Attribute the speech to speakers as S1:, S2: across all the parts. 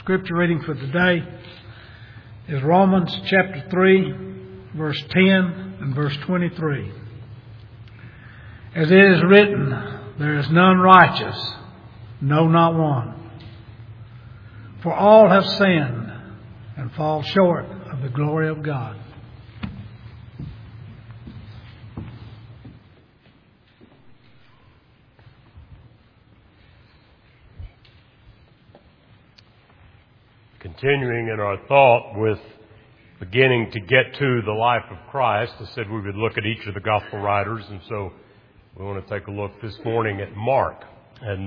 S1: Scripture reading for today is Romans chapter 3, verse 10 and verse 23. As it is written, there is none righteous, no, not one. For all have sinned and fall short of the glory of God.
S2: Continuing in our thought with beginning to get to the life of Christ, I said we would look at each of the gospel writers, and so we want to take a look this morning at Mark. And,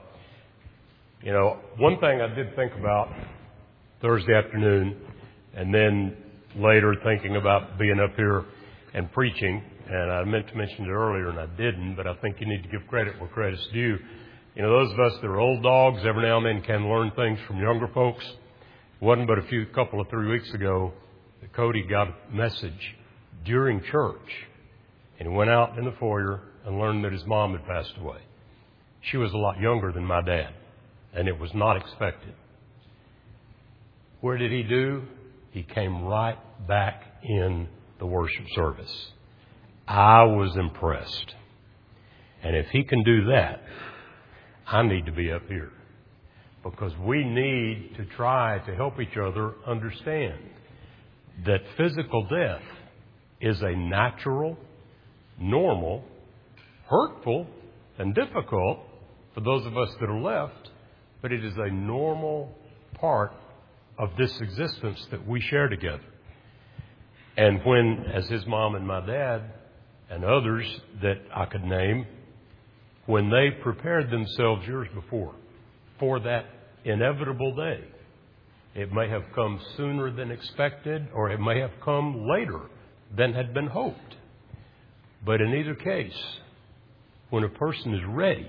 S2: one thing I did think about Thursday afternoon, and then later thinking about being up here and preaching, and I meant to mention it earlier and I didn't, but I think you need to give credit where credit's due. Those of us that are old dogs every now and then can learn things from younger folks. It wasn't but a couple of 3 weeks ago that Cody got a message during church, and he went out in the foyer and learned that his mom had passed away. She was a lot younger than my dad, and it was not expected. Where did he do? He came right back in the worship service. I was impressed. And if he can do that, I need to be up here. Because we need to try to help each other understand that physical death is a natural, normal, hurtful, and difficult for those of us that are left, but it is a normal part of this existence that we share together. And when, as his mom and my dad and others that I could name, when they prepared themselves years before for that inevitable day, it may have come sooner than expected, or it may have come later than had been hoped. But in either case, when a person is ready,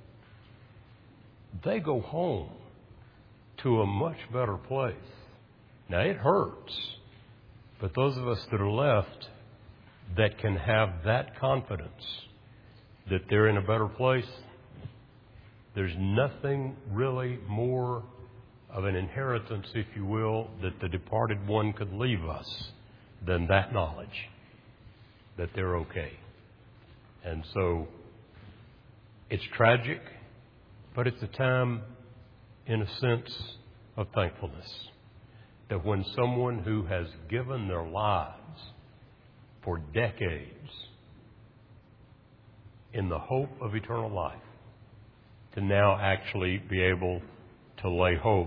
S2: they go home to a much better place. Now, it hurts, but those of us that are left that can have that confidence that they're in a better place, there's nothing really more of an inheritance, if you will, that the departed one could leave us than that knowledge that they're okay. And so it's tragic, but it's a time, in a sense, of thankfulness. That when someone who has given their lives for decades in the hope of eternal life, to now actually be able to lay hope,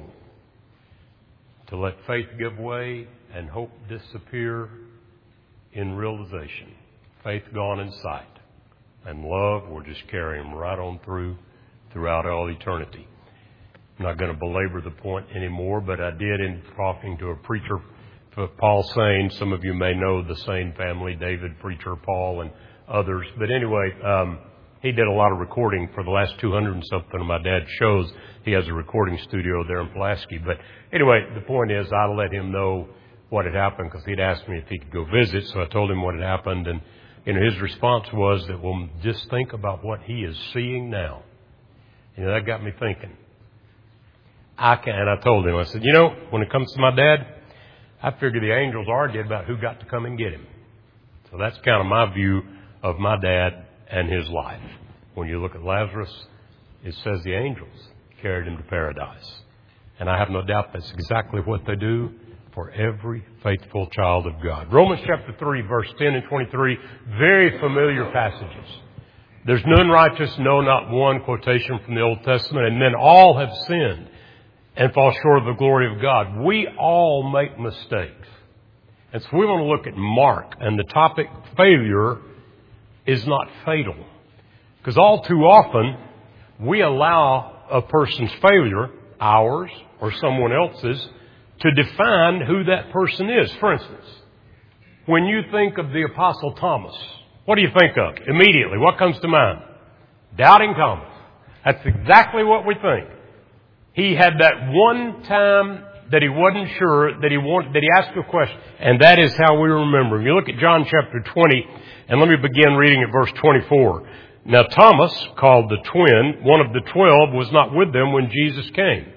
S2: to let faith give way and hope disappear in realization. Faith gone in sight, and love will just carry them right on throughout all eternity. I'm not going to belabor the point anymore, but I did in talking to a preacher, Paul Sain. Some of you may know the Sain family, David, preacher, Paul, and others. But anyway, he did a lot of recording for the last 200 and something of my dad's shows. He has a recording studio there in Pulaski. But anyway, the point is I let him know what had happened because he'd asked me if he could go visit. So I told him what had happened. And his response was that, well, just think about what he is seeing now. That got me thinking. And I told him, I said, when it comes to my dad, I figure the angels argued about who got to come and get him. So that's kind of my view of my dad and his life. When you look at Lazarus, it says the angels carried him to paradise. And I have no doubt that's exactly what they do for every faithful child of God. Romans chapter 3, verse 10 and 23, very familiar passages. There's none righteous, no, not one, quotation from the Old Testament. And then all have sinned and fall short of the glory of God. We all make mistakes. And so we want to look at Mark, and the topic failure is not fatal. Because all too often, we allow a person's failure, ours or someone else's, to define who that person is. For instance, when you think of the Apostle Thomas, what do you think of immediately? What comes to mind? Doubting Thomas. That's exactly what we think. He had that one time that he wasn't sure, that he asked a question, and that is how we remember him. You look at John chapter 20, and let me begin reading at verse 24. Now Thomas, called the twin, one of the 12, was not with them when Jesus came.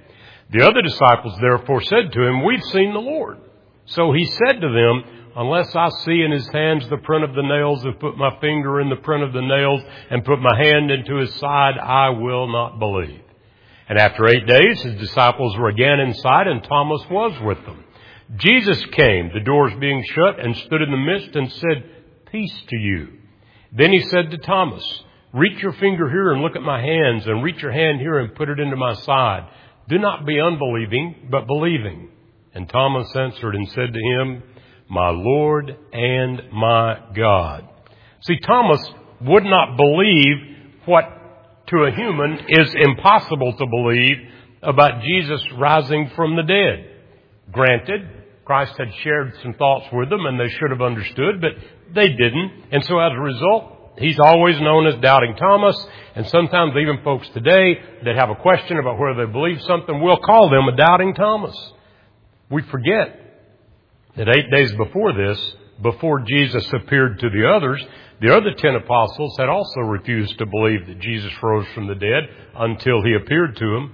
S2: The other disciples therefore said to him, We've seen the Lord. So he said to them, Unless I see in his hands the print of the nails, and put my finger in the print of the nails, and put my hand into his side, I will not believe. And after 8 days, his disciples were again inside, and Thomas was with them. Jesus came, the doors being shut, and stood in the midst, and said, Peace to you. Then he said to Thomas, Reach your finger here and look at my hands, and reach your hand here and put it into my side. Do not be unbelieving, but believing. And Thomas answered and said to him, My Lord and my God. See, Thomas would not believe what to a human is impossible to believe about Jesus rising from the dead. Granted, Christ had shared some thoughts with them and they should have understood, but they didn't. And so as a result, he's always known as Doubting Thomas. And sometimes even folks today that have a question about whether they believe something, we'll call them a Doubting Thomas. We forget that 8 days before this, before Jesus appeared to the other 10 apostles had also refused to believe that Jesus rose from the dead until he appeared to them.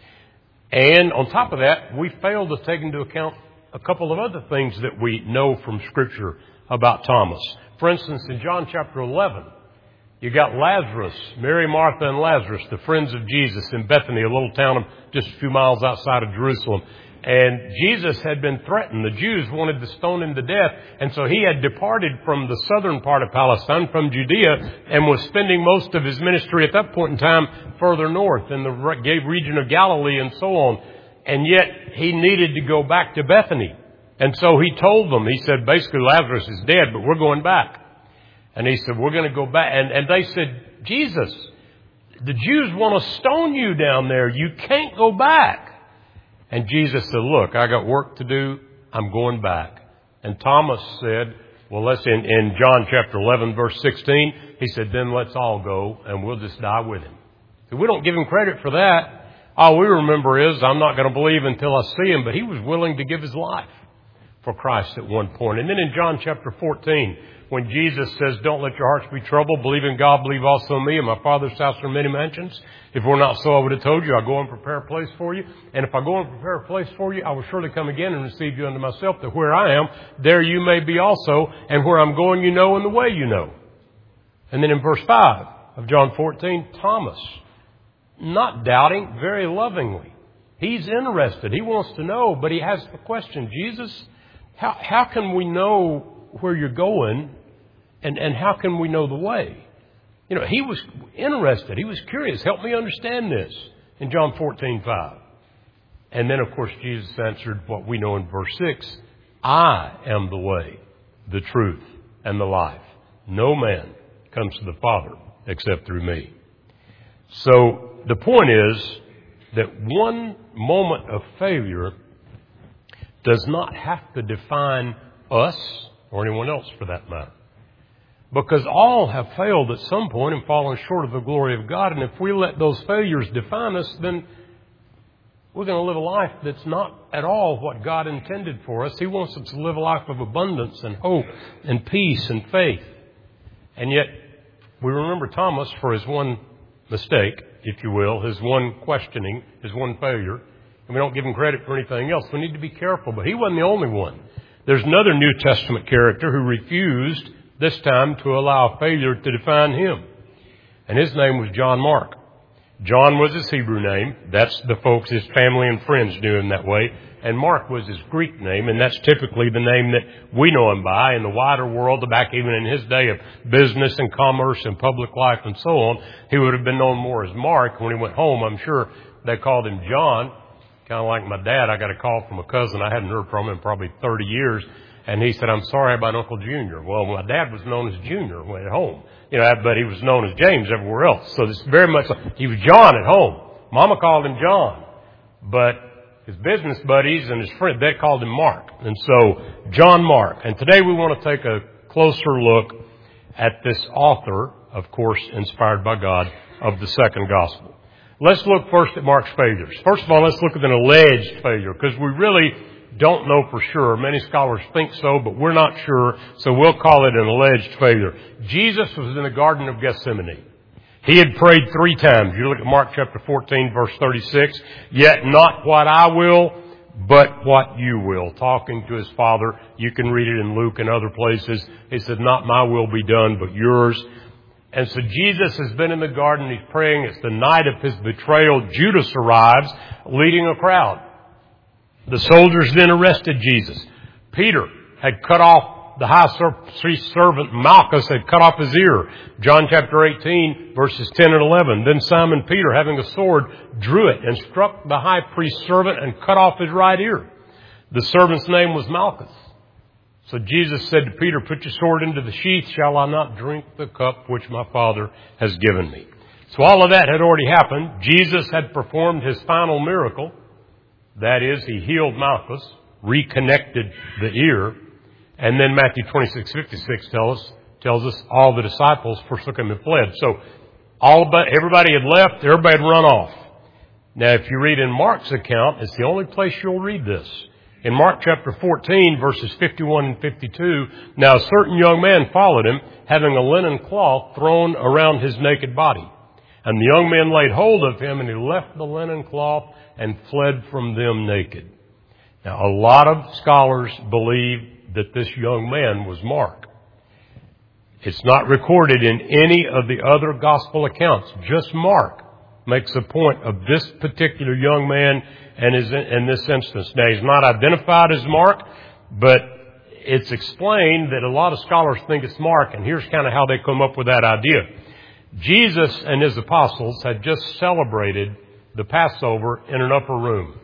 S2: And on top of that, we failed to take into account a couple of other things that we know from Scripture about Thomas. For instance, in John chapter 11, you got Lazarus, Mary, Martha, and Lazarus, the friends of Jesus in Bethany, a little town just a few miles outside of Jerusalem. And Jesus had been threatened. The Jews wanted to stone him to death. And so he had departed from the southern part of Palestine, from Judea, and was spending most of his ministry at that point in time further north in the region of Galilee and so on. And yet he needed to go back to Bethany. And so he told them, he said, basically, Lazarus is dead, but we're going back. And he said, we're going to go back. And they said, Jesus, the Jews want to stone you down there. You can't go back. And Jesus said, look, I got work to do. I'm going back. And Thomas said, well, let's in John chapter 11, verse 16, he said, then let's all go and we'll just die with him. So we don't give him credit for that. All we remember is I'm not going to believe until I see him, but he was willing to give his life for Christ at one point. And then in John chapter 14, when Jesus says, don't let your hearts be troubled, believe in God, believe also in me. In my Father's house are many mansions. If we're not so, I would have told you, I'll go and prepare a place for you. And if I go and prepare a place for you, I will surely come again and receive you unto myself, that where I am, there you may be also. And where I'm going, you know, and the way you know. And then in verse 5 of John 14, Thomas, not doubting, very lovingly. He's interested. He wants to know, but he has the question, Jesus, how can we know where you're going, and how can we know the way? You know, he was interested. He was curious. Help me understand this in John 14:5. And then, of course, Jesus answered what we know in verse 6. I am the way, the truth, and the life. No man comes to the Father except through me. So the point is that one moment of failure does not have to define us or anyone else for that matter. Because all have failed at some point and fallen short of the glory of God. And if we let those failures define us, then we're going to live a life that's not at all what God intended for us. He wants us to live a life of abundance and hope and peace and faith. And yet we remember Thomas for his one mistake, if you will, his one questioning, his one failure. And we don't give him credit for anything else. We need to be careful. But he wasn't the only one. There's another New Testament character who refused this time to allow failure to define him. And his name was John Mark. John was his Hebrew name. That's the folks, his family and friends knew him that way. And Mark was his Greek name, and that's typically the name that we know him by in the wider world, back even in his day of business and commerce and public life and so on. He would have been known more as Mark. When he went home, I'm sure they called him John. Kind of like my dad, I got a call from a cousin I hadn't heard from in probably 30 years. And he said, I'm sorry about Uncle Junior. Well, my dad was known as Junior when at home. You know, but he was known as James everywhere else. So it's very much like he was John at home. Mama called him John. But his business buddies and his friends, they called him Mark. And so, John Mark. And today we want to take a closer look at this author, of course, inspired by God, of the second gospel. Let's look first at Mark's failures. First of all, let's look at an alleged failure, because we really don't know for sure. Many scholars think so, but we're not sure, so we'll call it an alleged failure. Jesus was in the Garden of Gethsemane. He had prayed 3 times. You look at Mark chapter 14, verse 36. Yet not what I will, but what you will. Talking to his Father. You can read it in Luke and other places. He said, not my will be done, but yours. And so Jesus has been in the garden. He's praying. It's the night of his betrayal. Judas arrives, leading a crowd. The soldiers then arrested Jesus. Peter had cut off the high priest servant Malchus had cut off his ear. John chapter 18, verses 10 and 11. Then Simon Peter, having a sword, drew it and struck the high priest servant and cut off his right ear. The servant's name was Malchus. So Jesus said to Peter, put your sword into the sheath. Shall I not drink the cup which my Father has given me? So all of that had already happened. Jesus had performed his final miracle. That is, he healed Malchus, reconnected the ear. And then Matthew 26:56 tells us all the disciples forsook him and fled. So everybody had left, everybody had run off. Now if you read in Mark's account, it's the only place you'll read this. In Mark chapter 14, verses 51 and 52, now a certain young man followed him, having a linen cloth thrown around his naked body. And the young man laid hold of him, and he left the linen cloth and fled from them naked. Now a lot of scholars believe that this young man was Mark. It's not recorded in any of the other gospel accounts. Just Mark makes a point of this particular young man and is in this instance. Now, he's not identified as Mark, but it's explained that a lot of scholars think it's Mark, and here's kind of how they come up with that idea. Jesus and his apostles had just celebrated the Passover in an upper room.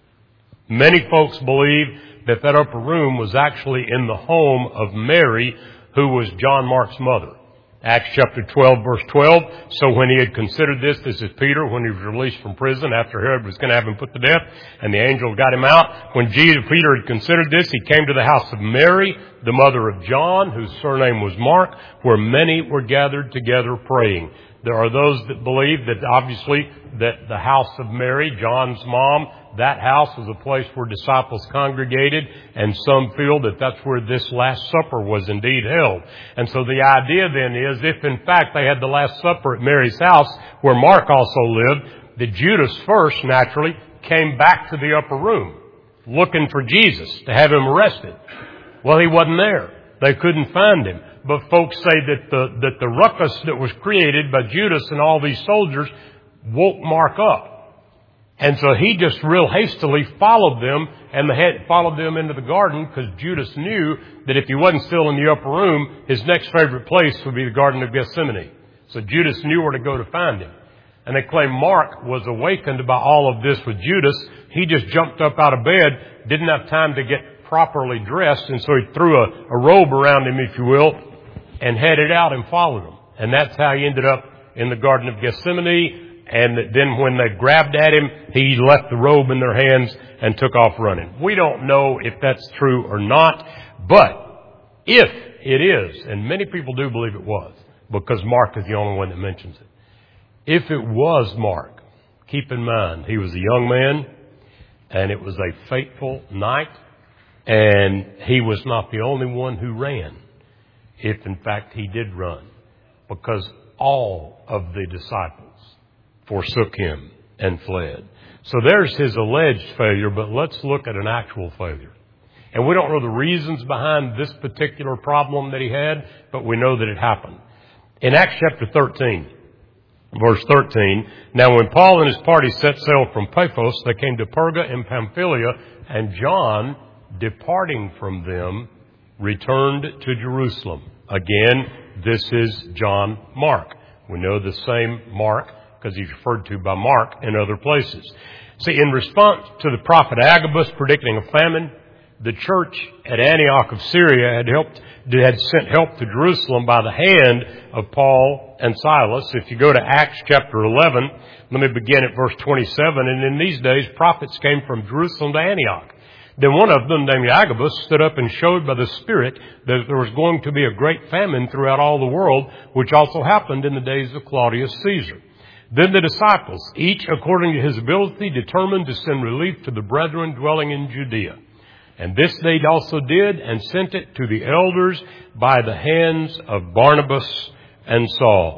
S2: Many folks believe that upper room was actually in the home of Mary, who was John Mark's mother. Acts chapter 12, verse 12. So when he had considered this is Peter, when he was released from prison after Herod was going to have him put to death, and the angel got him out. When Peter had considered this, he came to the house of Mary, the mother of John, whose surname was Mark, where many were gathered together praying. There are those that believe that obviously that the house of Mary, John's mom, that house was a place where disciples congregated, and some feel that that's where this Last Supper was indeed held. And so the idea then is, if in fact they had the Last Supper at Mary's house, where Mark also lived, that Judas first, naturally, came back to the upper room, looking for Jesus, to have him arrested. Well, he wasn't there. They couldn't find him. But folks say that the ruckus that was created by Judas and all these soldiers woke Mark up. And so he just real hastily followed them followed them into the garden, because Judas knew that if he wasn't still in the upper room, his next favorite place would be the Garden of Gethsemane. So Judas knew where to go to find him. And they claim Mark was awakened by all of this with Judas. He just jumped up out of bed, didn't have time to get properly dressed, and so he threw a robe around him, if you will, and headed out and followed him. And that's how he ended up in the Garden of Gethsemane. And then when they grabbed at him, he left the robe in their hands and took off running. We don't know if that's true or not, but if it is, and many people do believe it was, because Mark is the only one that mentions it. If it was Mark, keep in mind, he was a young man, and it was a fateful night, and he was not the only one who ran, if in fact he did run, because all of the disciples forsook him and fled. So there's his alleged failure, but let's look at an actual failure. And we don't know the reasons behind this particular problem that he had, but we know that it happened. In Acts chapter 13, verse 13, now when Paul and his party set sail from Paphos, they came to Perga in Pamphylia, and John, departing from them, returned to Jerusalem. Again, this is John Mark. We know the same Mark because he's referred to by Mark in other places. See, in response to the prophet Agabus predicting a famine, the church at Antioch of Syria had sent help to Jerusalem by the hand of Paul and Silas. If you go to Acts chapter 11, let me begin at verse 27. And in these days, prophets came from Jerusalem to Antioch. Then one of them, named Agabus, stood up and showed by the Spirit that there was going to be a great famine throughout all the world, which also happened in the days of Claudius Caesar. Then the disciples, each according to his ability, determined to send relief to the brethren dwelling in Judea. And this they also did, and sent it to the elders by the hands of Barnabas and Saul.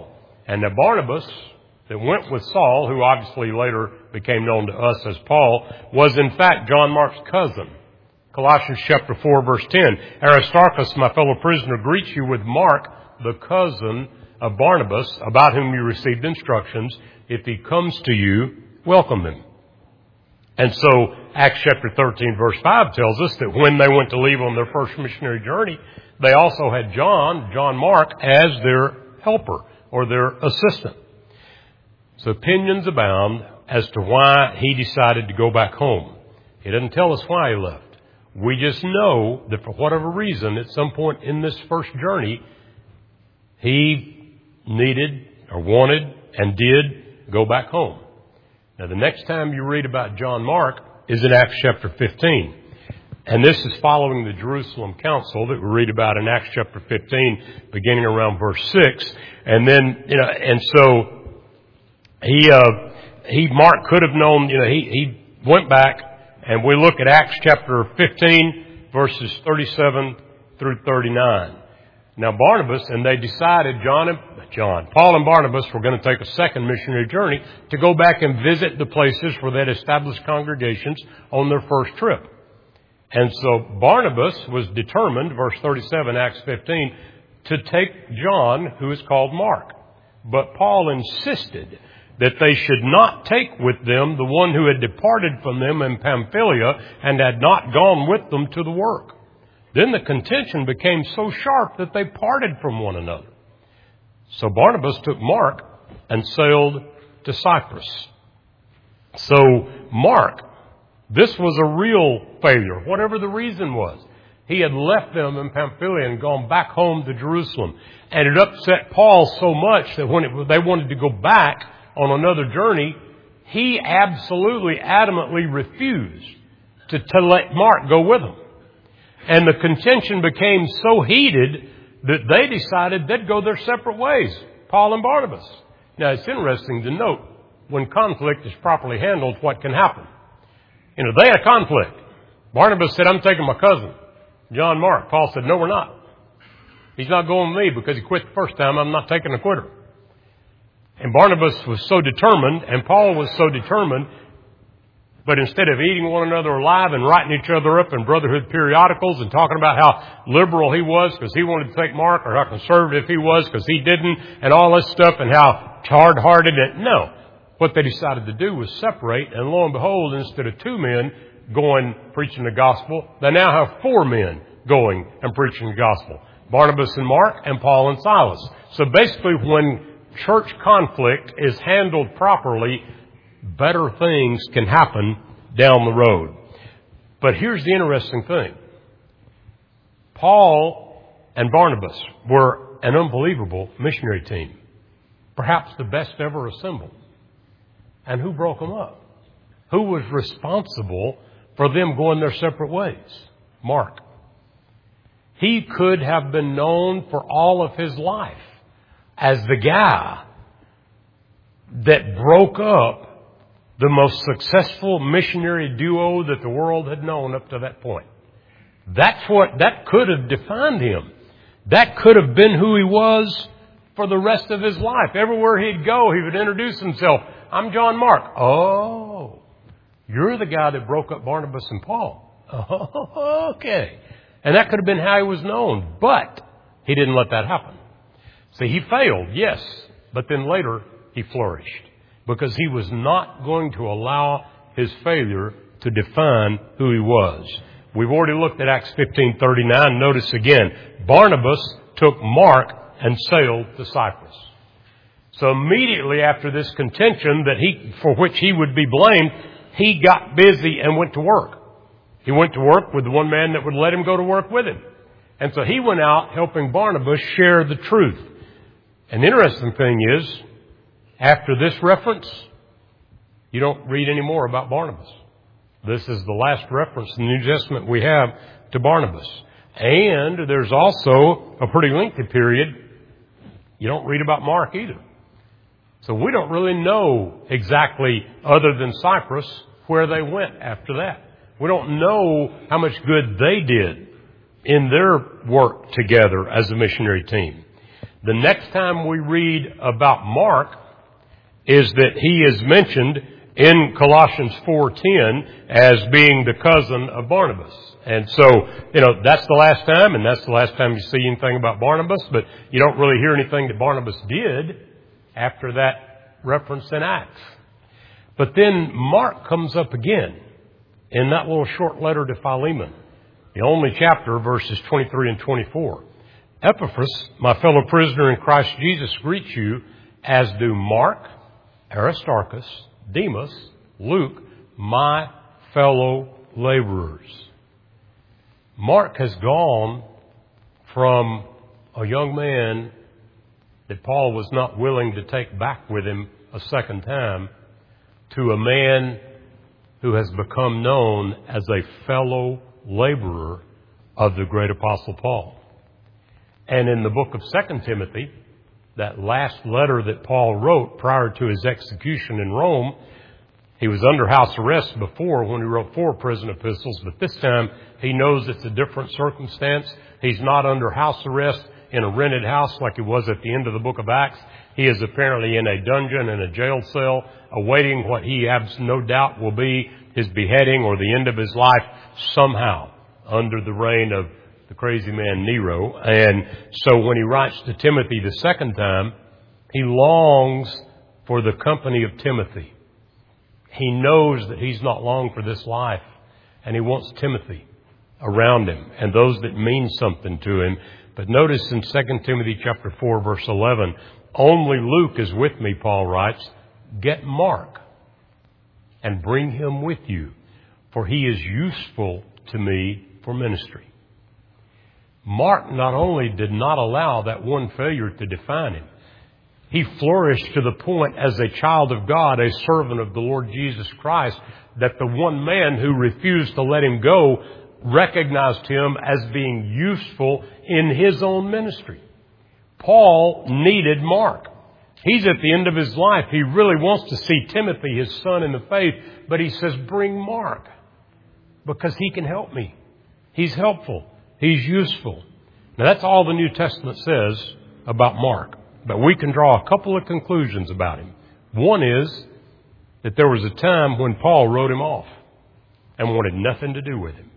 S2: And now Barnabas, that went with Saul, who obviously later became known to us as Paul, was in fact John Mark's cousin. Colossians chapter 4, verse 10. Aristarchus, my fellow prisoner, greets you with Mark, the cousin of Barnabas, about whom you received instructions. If he comes to you, welcome him. And so Acts chapter 13, verse 5 tells us that when they went to leave on their first missionary journey, they also had John Mark, as their helper or their assistant. So opinions abound as to why he decided to go back home. He doesn't tell us why he left. We just know that for whatever reason, at some point in this first journey, he needed or wanted and did go back home. Now, the next time you read about John Mark is in Acts chapter 15. And this is following the Jerusalem Council that we read about in Acts chapter 15, beginning around verse 6. And then, and so Mark could have known, he went back, and we look at Acts chapter 15, verses 37 through 39. Now Barnabas, and they decided, Paul and Barnabas were going to take a second missionary journey to go back and visit the places where they'd established congregations on their first trip. And so Barnabas was determined, verse 37, Acts 15, to take John, who is called Mark. But Paul insisted that they should not take with them the one who had departed from them in Pamphylia and had not gone with them to the work. Then the contention became so sharp that they parted from one another. So Barnabas took Mark and sailed to Cyprus. So Mark, this was a real failure, whatever the reason was. He had left them in Pamphylia and gone back home to Jerusalem. And it upset Paul so much that when they wanted to go back on another journey, he absolutely, adamantly refused to let Mark go with him. And the contention became so heated that they decided they'd go their separate ways, Paul and Barnabas. Now, it's interesting to note, when conflict is properly handled, what can happen. They had a conflict. Barnabas said, I'm taking my cousin, John Mark. Paul said, no, we're not. He's not going with me because he quit the first time. I'm not taking a quitter. And Barnabas was so determined, and Paul was so determined, but instead of eating one another alive and writing each other up in brotherhood periodicals and talking about how liberal he was because he wanted to take Mark, or how conservative he was because he didn't, and all this stuff, and how hard-hearted, no. What they decided to do was separate, and lo and behold, instead of 2 men going preaching the gospel, they now have 4 men going and preaching the gospel. Barnabas and Mark, and Paul and Silas. So basically, when church conflict is handled properly, better things can happen down the road. But here's the interesting thing. Paul and Barnabas were an unbelievable missionary team. Perhaps the best ever assembled. And who broke them up? Who was responsible for them going their separate ways? Mark. He could have been known for all of his life as the guy that broke up the most successful missionary duo that the world had known up to that point. That could have defined him. That could have been who he was for the rest of his life. Everywhere he'd go, he would introduce himself. I'm John Mark. Oh, you're the guy that broke up Barnabas and Paul. Oh, okay. And that could have been how he was known, but he didn't let that happen. See, he failed, yes, but then later he flourished because he was not going to allow his failure to define who he was. We've already looked at Acts 15:39. Notice again, Barnabas took Mark and sailed to Cyprus. So immediately after this contention for which he would be blamed, he got busy and went to work. He went to work with the one man that would let him go to work with him. And so he went out helping Barnabas share the truth. And the interesting thing is, after this reference, you don't read any more about Barnabas. This is the last reference in the New Testament we have to Barnabas. And there's also a pretty lengthy period. You don't read about Mark either. So we don't really know exactly, other than Cyprus, where they went after that. We don't know how much good they did in their work together as a missionary team. The next time we read about Mark is that he is mentioned in Colossians 4:10 as being the cousin of Barnabas. And so, that's the last time, and that's the last time you see anything about Barnabas, but you don't really hear anything that Barnabas did after that reference in Acts. But then Mark comes up again in that little short letter to Philemon, the only chapter, verses 23 and 24. Epaphras, my fellow prisoner in Christ Jesus, greets you, as do Mark, Aristarchus, Demas, Luke, my fellow laborers. Mark has gone from a young man that Paul was not willing to take back with him a second time to a man who has become known as a fellow laborer of the great Apostle Paul. And in the book of 2 Timothy, that last letter that Paul wrote prior to his execution in Rome, he was under house arrest before when he wrote 4 prison epistles, but this time he knows it's a different circumstance. He's not under house arrest in a rented house like he was at the end of the book of Acts. He is apparently in a dungeon, in a jail cell, awaiting what he has no doubt will be his beheading or the end of his life somehow under the reign of the crazy man Nero. And so when he writes to Timothy the second time, he longs for the company of Timothy. He knows that he's not long for this life, and he wants Timothy around him and those that mean something to him. But notice in 2 Timothy chapter 4, verse 11, only Luke is with me, Paul writes. Get Mark and bring him with you, for he is useful to me for ministry. Mark not only did not allow that one failure to define him, he flourished to the point as a child of God, a servant of the Lord Jesus Christ, that the one man who refused to let him go recognized him as being useful in his own ministry. Paul needed Mark. He's at the end of his life. He really wants to see Timothy, his son in the faith, but he says, bring Mark because he can help me. He's helpful. He's useful. Now that's all the New Testament says about Mark. But we can draw a couple of conclusions about him. One is that there was a time when Paul wrote him off and wanted nothing to do with him.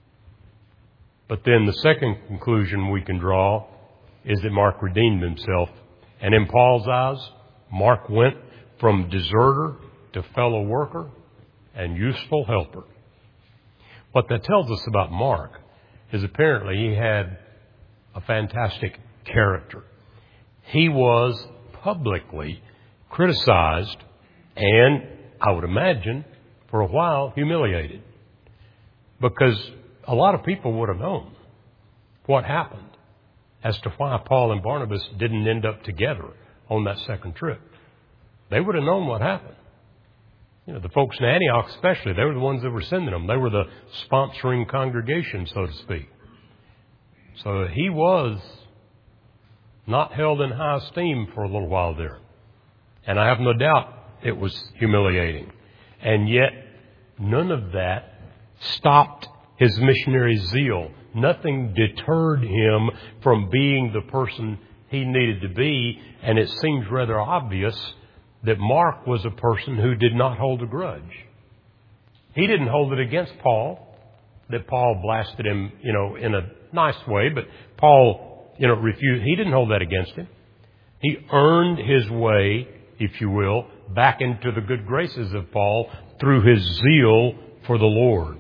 S2: But then the second conclusion we can draw is that Mark redeemed himself. And in Paul's eyes, Mark went from deserter to fellow worker and useful helper. What that tells us about Mark is apparently he had a fantastic character. He was publicly criticized and, I would imagine, for a while humiliated. Because a lot of people would have known what happened as to why Paul and Barnabas didn't end up together on that second trip. They would have known what happened. The folks in Antioch especially, they were the ones that were sending them. They were the sponsoring congregation, so to speak. So he was not held in high esteem for a little while there. And I have no doubt it was humiliating. And yet, none of that stopped his missionary zeal. Nothing deterred him from being the person he needed to be. And it seems rather obvious that Mark was a person who did not hold a grudge. He didn't hold it against Paul, that Paul blasted him, in a nice way, but Paul, refused. He didn't hold that against him. He earned his way, if you will, back into the good graces of Paul through his zeal for the Lord.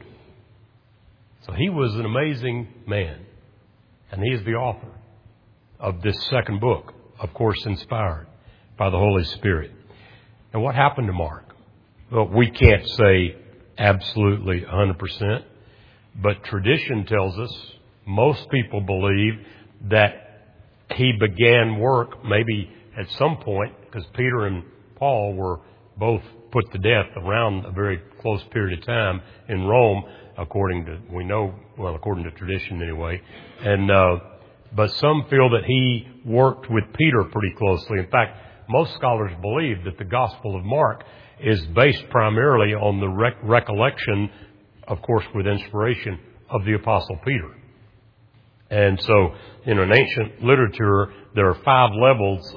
S2: So he was an amazing man. And he is the author of this second book, of course, inspired by the Holy Spirit. And what happened to Mark? Well, we can't say absolutely 100%, but tradition tells us, most people believe that he began work maybe at some point, because Peter and Paul were both put to death around a very close period of time in Rome, according to tradition anyway. And but some feel that he worked with Peter pretty closely. In fact, most scholars believe that the Gospel of Mark is based primarily on the recollection, of course with inspiration, of the Apostle Peter. And so in an ancient literature, there are 5 levels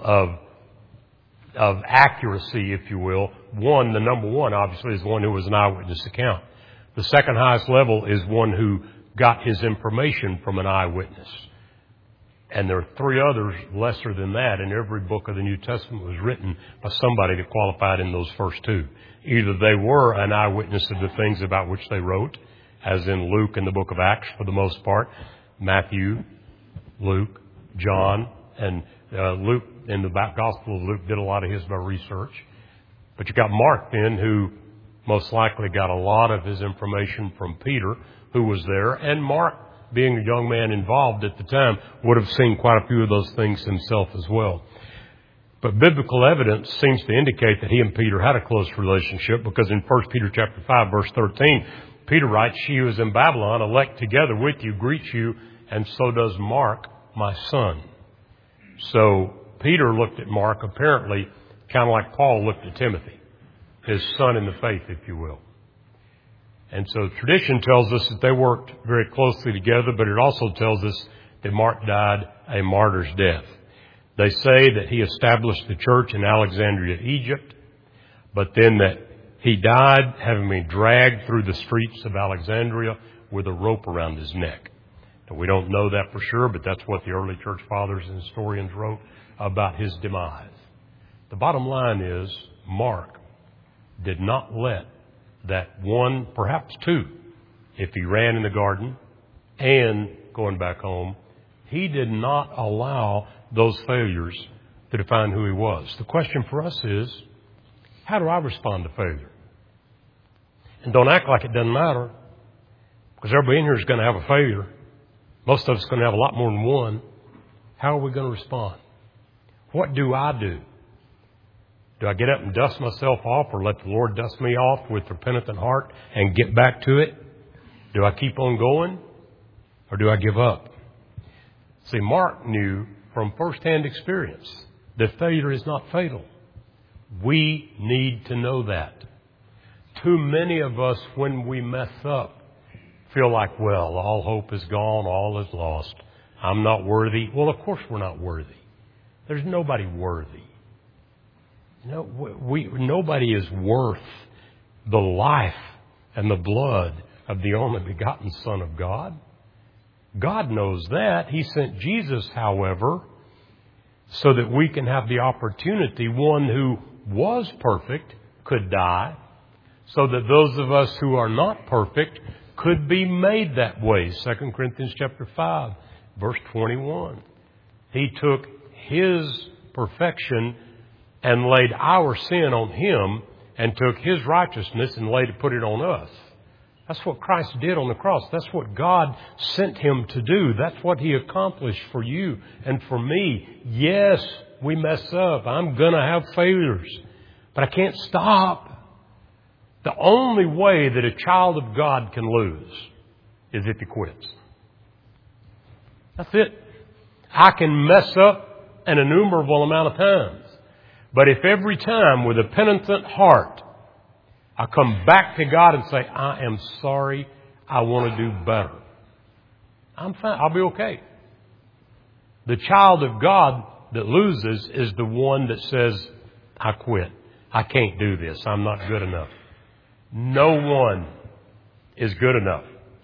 S2: of accuracy, if you will. One, the number one, obviously, is one who was an eyewitness account. The second highest level is one who got his information from an eyewitness. And there are 3 others lesser than that, and every book of the New Testament was written by somebody that qualified in those first 2. Either they were an eyewitness of the things about which they wrote, as in Luke in the book of Acts for the most part, Matthew, Luke, John, and Luke in the Gospel of Luke did a lot of his by research. But you got Mark then, who most likely got a lot of his information from Peter, who was there, and Mark, being a young man involved at the time, would have seen quite a few of those things himself as well. But biblical evidence seems to indicate that he and Peter had a close relationship, because in 1 Peter chapter 5, verse 13, Peter writes, "She who is in Babylon, elect together with you, greets you, and so does Mark, my son." So Peter looked at Mark apparently kind of like Paul looked at Timothy, his son in the faith, if you will. And so tradition tells us that they worked very closely together, but it also tells us that Mark died a martyr's death. They say that he established the church in Alexandria, Egypt, but then that he died having been dragged through the streets of Alexandria with a rope around his neck. Now, we don't know that for sure, but that's what the early church fathers and historians wrote about his demise. The bottom line is, Mark did not let that 1, perhaps 2, if he ran in the garden and going back home, he did not allow those failures to define who he was. The question for us is, how do I respond to failure? And don't act like it doesn't matter, because everybody in here is going to have a failure. Most of us are going to have a lot more than one. How are we going to respond? What do I do? Do I get up and dust myself off, or let the Lord dust me off with repentant heart and get back to it? Do I keep on going, or do I give up? See, Mark knew from firsthand experience that failure is not fatal. We need to know that. Too many of us, when we mess up, feel like, well, all hope is gone, all is lost. I'm not worthy. Well, of course we're not worthy. There's nobody worthy. Nobody is worth the life and the blood of the only begotten Son of God. God knows that. He sent Jesus, however, so that we can have the opportunity, one who was perfect could die, so that those of us who are not perfect could be made that way. 2 Corinthians chapter 5, verse 21. He took His perfection and laid our sin on Him, and took His righteousness and put it on us. That's what Christ did on the cross. That's what God sent Him to do. That's what He accomplished for you and for me. Yes, we mess up. I'm going to have failures, but I can't stop. The only way that a child of God can lose is if he quits. That's it. I can mess up an innumerable amount of times. But if every time with a penitent heart I come back to God and say, I am sorry, I want to do better, I'm fine. I'll be okay. The child of God that loses is the one that says, I quit. I can't do this. I'm not good enough. No one is good enough.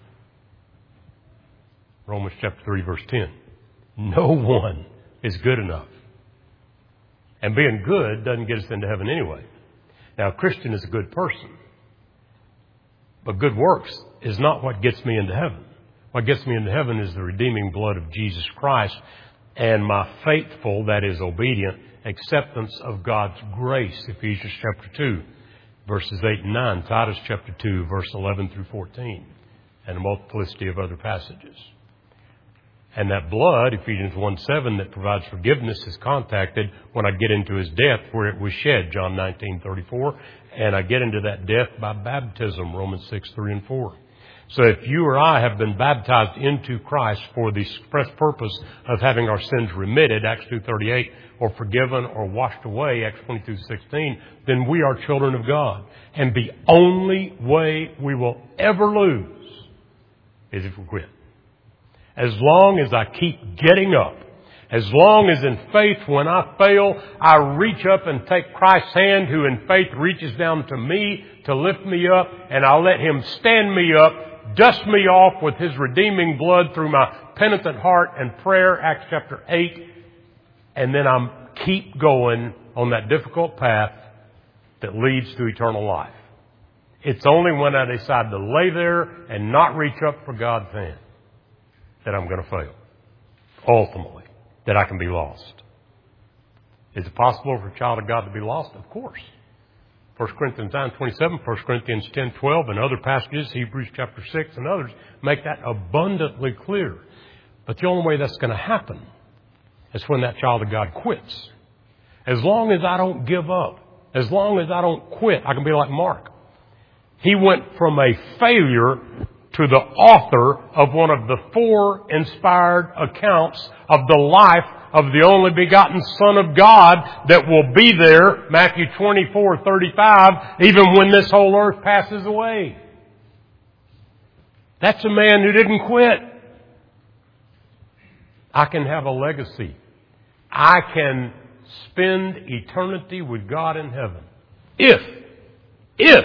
S2: Romans chapter 3, verse 10. No one is good enough. And being good doesn't get us into heaven anyway. Now, a Christian is a good person. But good works is not what gets me into heaven. What gets me into heaven is the redeeming blood of Jesus Christ and my faithful, that is obedient, acceptance of God's grace. Ephesians chapter 2, verses 8 and 9. Titus chapter 2, verse 11 through 14. And a multiplicity of other passages. And that blood, Ephesians 1:7, that provides forgiveness is contacted when I get into His death where it was shed, John 19:34. And I get into that death by baptism, Romans 6:3 and 4. So if you or I have been baptized into Christ for the express purpose of having our sins remitted, Acts 2:38, or forgiven or washed away, Acts 22:16, then we are children of God. And the only way we will ever lose is if we quit. As long as I keep getting up, as long as in faith when I fail, I reach up and take Christ's hand who in faith reaches down to me to lift me up, and I let Him stand me up, dust me off with His redeeming blood through my penitent heart and prayer, Acts chapter 8, and then I keep going on that difficult path that leads to eternal life. It's only when I decide to lay there and not reach up for God's hand that I'm going to fail. Ultimately, that I can be lost. Is it possible for a child of God to be lost? Of course. 1 Corinthians 9:27, 1 Corinthians 10:12, and other passages, Hebrews chapter 6 and others, make that abundantly clear. But the only way that's going to happen is when that child of God quits. As long as I don't give up, as long as I don't quit, I can be like Mark. He went from a failure to the author of one of the 4 inspired accounts of the life of the only begotten Son of God that will be there, Matthew 24:35, even when this whole earth passes away. That's a man who didn't quit. I can have a legacy. I can spend eternity with God in heaven. If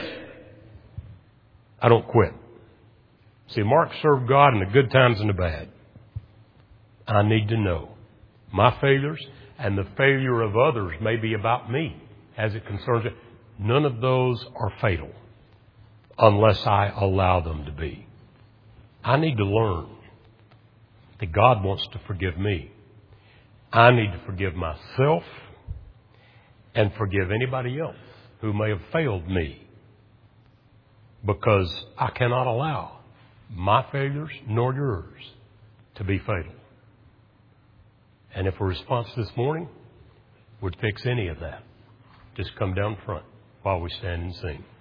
S2: I don't quit. See, Mark served God in the good times and the bad. I need to know my failures and the failure of others may be about me as it concerns it. None of those are fatal unless I allow them to be. I need to learn that God wants to forgive me. I need to forgive myself and forgive anybody else who may have failed me, because I cannot allow my failures nor yours to be fatal. And if a response this morning would fix any of that, just come down front while we stand and sing.